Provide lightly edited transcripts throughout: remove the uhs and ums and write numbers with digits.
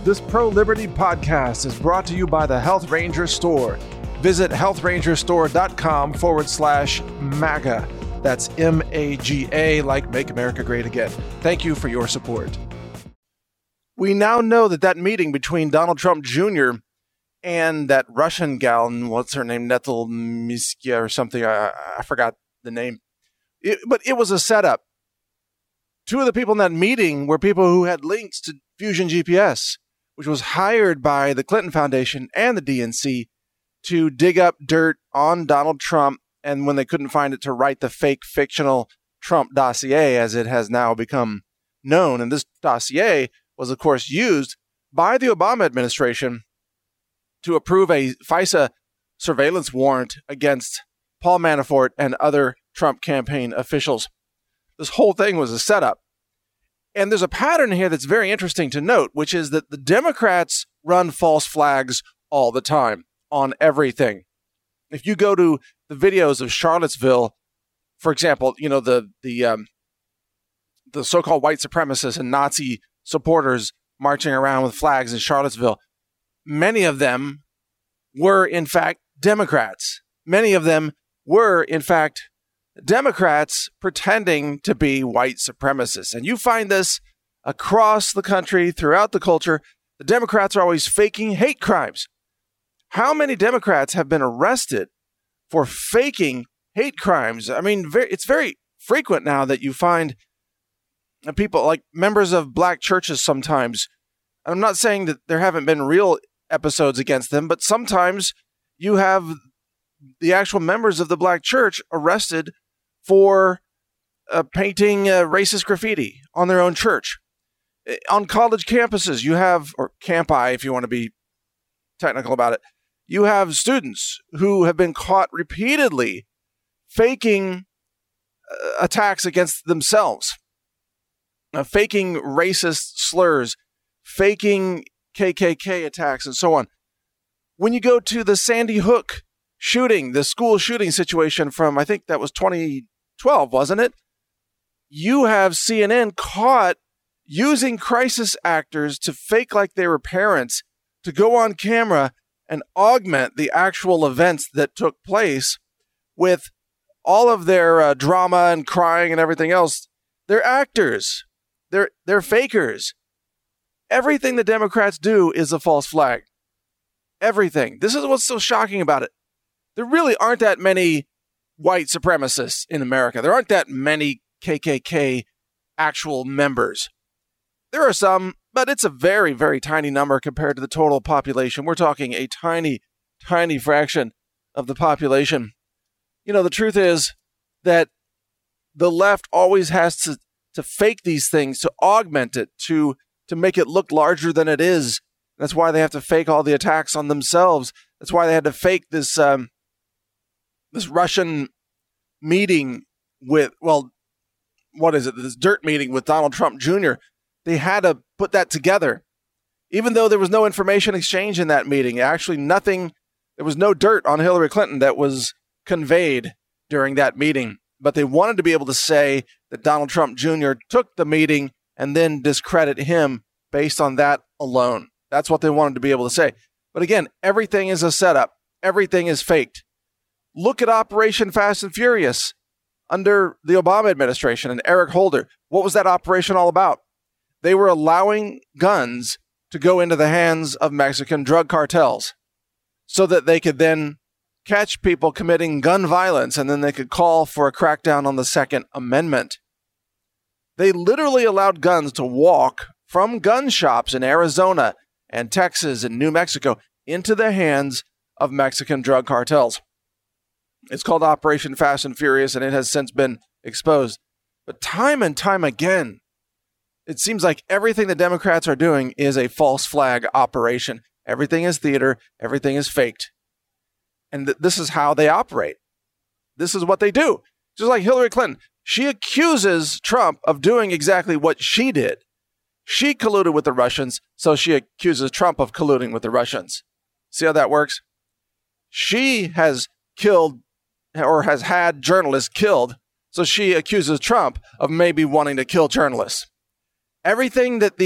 This pro-liberty podcast is brought to you by the Health Ranger Store. Visit healthrangerstore.com/MAGA. That's MAGA, like Make America Great Again. Thank you for your support. We now know that meeting between Donald Trump Jr. and that Russian gal, what's her name, Netelmiskia or something, I forgot the name. But it was a setup. Two of the people in that meeting were people who had links to Fusion GPS, which was hired by the Clinton Foundation and the DNC to dig up dirt on Donald Trump, and when they couldn't find it, to write the fake fictional Trump dossier, as it has now become known. And this dossier was, of course, used by the Obama administration to approve a FISA surveillance warrant against Paul Manafort and other Trump campaign officials. This whole thing was a setup. And there's a pattern here that's very interesting to note, which is that the Democrats run false flags all the time on everything. If you go to the videos of Charlottesville, for example, you know, the so-called white supremacists and Nazi supporters marching around with flags in Charlottesville, many of them were, in fact, Democrats. Many of them were, in fact, Democrats pretending to be white supremacists. And you find this across the country, throughout the culture. The Democrats are always faking hate crimes. How many Democrats have been arrested for faking hate crimes? I mean, it's very frequent now that you find people like members of black churches sometimes. I'm not saying that there haven't been real episodes against them, but sometimes you have the actual members of the black church arrested for painting racist graffiti on their own church. On college campuses, you have, or campi if you want to be technical about it, you have students who have been caught repeatedly faking attacks against themselves, faking racist slurs, faking KKK attacks, and so on. When you go to the Sandy Hook shooting, the school shooting situation from, I think that was 2012, wasn't it? You have CNN caught using crisis actors to fake like they were parents, to go on camera and augment the actual events that took place with all of their drama and crying and everything else. They're actors. They're fakers. Everything the Democrats do is a false flag. Everything. This is what's so shocking about it. There really aren't that many white supremacists in America. There aren't that many KKK actual members. There are some, but it's a very, very tiny number compared to the total population. We're talking a tiny, tiny fraction of the population. You know, the truth is that the left always has to fake these things, to augment it, to make it look larger than it is. That's why they have to fake all the attacks on themselves. That's why they had to fake this this Russian meeting with, well, what is it? This dirt meeting with Donald Trump Jr. They had to put that together. Even though there was no information exchange in that meeting, actually nothing, there was no dirt on Hillary Clinton that was conveyed during that meeting. But they wanted to be able to say that Donald Trump Jr. took the meeting and then discredit him based on that alone. That's what they wanted to be able to say. But again, everything is a setup. Everything is faked. Look at Operation Fast and Furious under the Obama administration and Eric Holder. What was that operation all about? They were allowing guns to go into the hands of Mexican drug cartels so that they could then catch people committing gun violence, and then they could call for a crackdown on the Second Amendment. They literally allowed guns to walk from gun shops in Arizona and Texas and New Mexico into the hands of Mexican drug cartels. It's called Operation Fast and Furious, and it has since been exposed. But time and time again, it seems like everything the Democrats are doing is a false flag operation. Everything is theater. Everything is faked. And this is how they operate. This is what they do. Just like Hillary Clinton. She accuses Trump of doing exactly what she did. She colluded with the Russians, so she accuses Trump of colluding with the Russians. See how that works? She has killed or has had journalists killed, so she accuses Trump of maybe wanting to kill journalists. Everything that these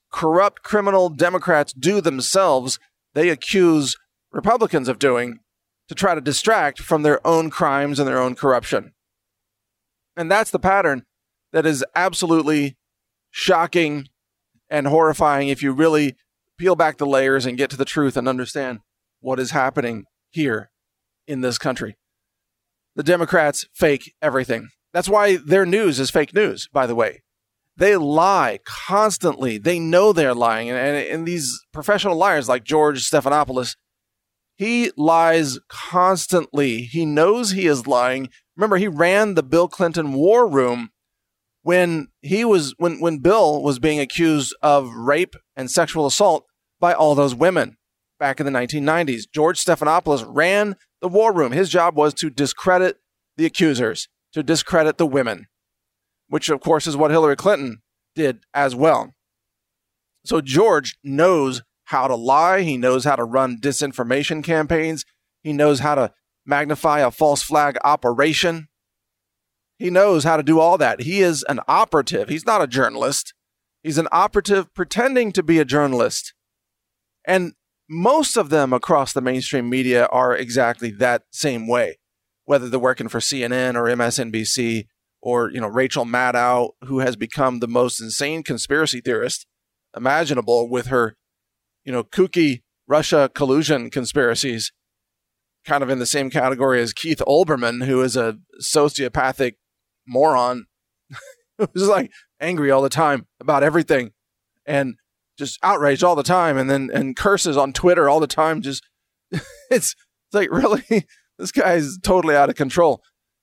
corrupt criminal Democrats do themselves, they accuse Republicans of doing to try to distract from their own crimes and their own corruption. And that's the pattern that is absolutely shocking and horrifying if you really peel back the layers and get to the truth and understand what is happening here in this country. The Democrats fake everything. That's why their news is fake news, by the way. They lie constantly. They know they're lying. And these professional liars like George Stephanopoulos, he lies constantly. He knows he is lying. Remember, he ran the Bill Clinton war room when Bill was being accused of rape and sexual assault by all those women back in the 1990s. George Stephanopoulos ran the war room. His job was to discredit the accusers, to discredit the women, which of course is what Hillary Clinton did as well. So George knows how to lie. He knows how to run disinformation campaigns. He knows how to magnify a false flag operation. He knows how to do all that. He is an operative. He's not a journalist. He's an operative pretending to be a journalist. And most of them across the mainstream media are exactly that same way, whether they're working for CNN or MSNBC or, Rachel Maddow, who has become the most insane conspiracy theorist imaginable with her, kooky Russia collusion conspiracies, kind of in the same category as Keith Olbermann, who is a sociopathic moron who's like angry all the time about everything and just outraged all the time and curses on Twitter all the time. Just it's like, really, this guy is totally out of control.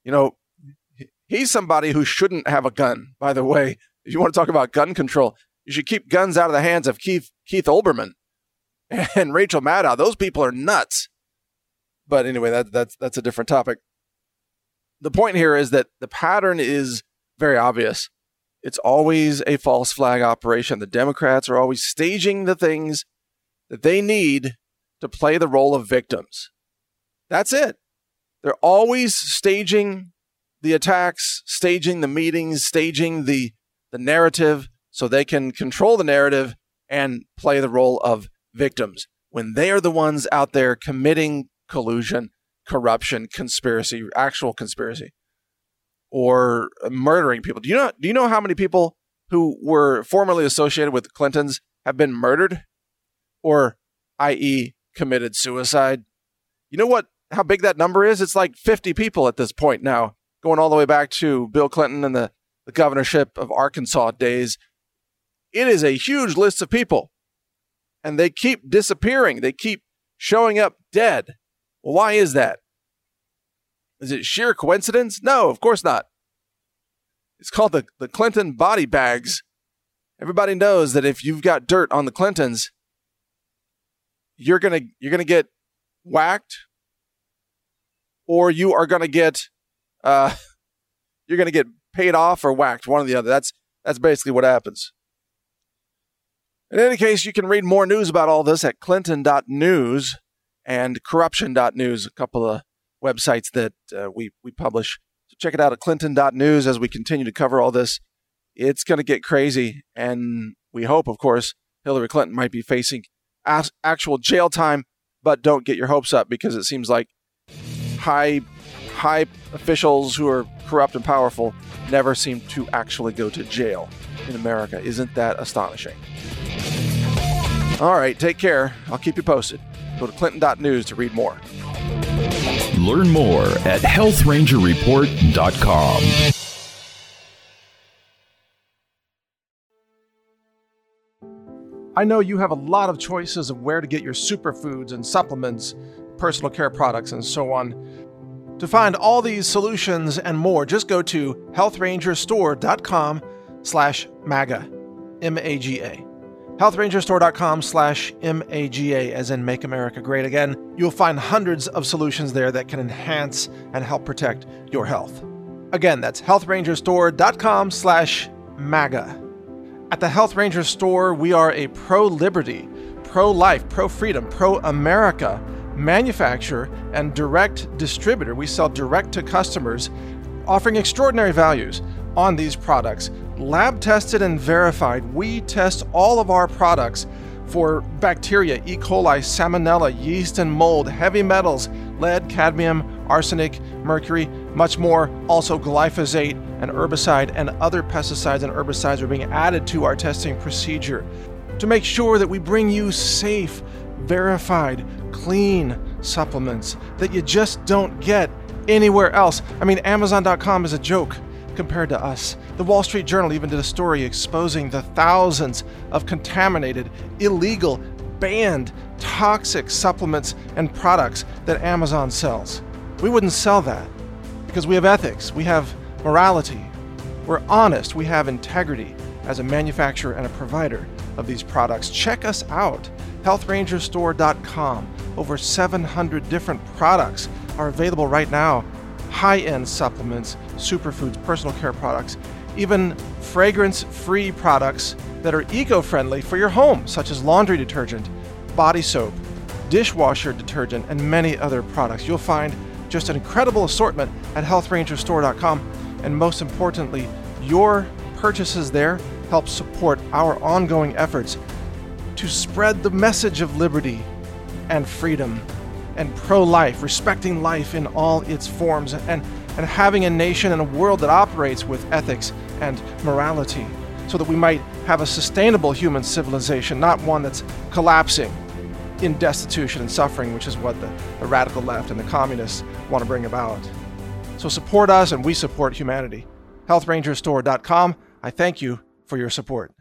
He's somebody who shouldn't have a gun, by the way. If you want to talk about gun control, you should keep guns out of the hands of Keith Olbermann and Rachel Maddow. Those people are nuts. But anyway, that's a different topic. The point here is that the pattern is very obvious. It's always a false flag operation. The Democrats are always staging the things that they need to play the role of victims. That's it. They're always staging the attacks, staging the meetings, staging the narrative so they can control the narrative and play the role of victims when they are the ones out there committing collusion, corruption, conspiracy, actual conspiracy, or murdering people. Do you know how many people who were formerly associated with the Clintons have been murdered or, i.e., committed suicide? You know how big that number is? It's like 50 people at this point now, going all the way back to Bill Clinton and the governorship of Arkansas days. It is a huge list of people, and they keep disappearing. They keep showing up dead. Well, why is that? Is it sheer coincidence? No, of course not. It's called the Clinton body bags. Everybody knows that if you've got dirt on the Clintons, you're gonna get whacked, or you are gonna get paid off or whacked, one or the other. That's basically what happens. In any case, you can read more news about all this at Clinton.news and Corruption.news, a couple of websites that we publish. So check it out at Clinton.news as we continue to cover all this. It's going to get crazy, and we hope, of course, Hillary Clinton might be facing actual jail time, but don't get your hopes up because it seems like high officials who are corrupt and powerful never seem to actually go to jail in America. Isn't that astonishing? All right, take care. I'll keep you posted. Go to Clinton.news to read more. Learn more at healthrangerreport.com. I know you have a lot of choices of where to get your superfoods and supplements, personal care products, and so on. To find all these solutions and more, just go to healthrangerstore.com/MAGA, M-A-G-A. healthrangerstore.com/MAGA, as in Make America Great Again. You'll find hundreds of solutions there that can enhance and help protect your health. Again, that's healthrangerstore.com/MAGA. At the Health Ranger Store, we are a pro-liberty, pro-life, pro-freedom, pro-America manufacturer and direct distributor. We sell direct to customers, offering extraordinary values on these products lab tested and verified. We test all of our products for bacteria, E. coli, salmonella, yeast and mold, heavy metals, lead, cadmium, arsenic, mercury, much more. Also glyphosate, an herbicide, and other pesticides and herbicides are being added to our testing procedure to make sure that we bring you safe, verified, clean supplements that you just don't get anywhere else. I mean, Amazon.com is a joke compared to us. The Wall Street Journal even did a story exposing the thousands of contaminated, illegal, banned, toxic supplements and products that Amazon sells. We wouldn't sell that because we have ethics, we have morality, we're honest, we have integrity as a manufacturer and a provider of these products. Check us out, healthrangerstore.com. Over 700 different products are available right now. High-end supplements, superfoods, personal care products, even fragrance-free products that are eco-friendly for your home, such as laundry detergent, body soap, dishwasher detergent, and many other products. You'll find just an incredible assortment at healthrangerstore.com, and most importantly, your purchases there help support our ongoing efforts to spread the message of liberty and freedom and pro-life, respecting life in all its forms, and having a nation and a world that operates with ethics and morality, so that we might have a sustainable human civilization, not one that's collapsing in destitution and suffering, which is what the radical left and the communists want to bring about. So support us, and we support humanity. healthrangerstore.com. I thank you for your support.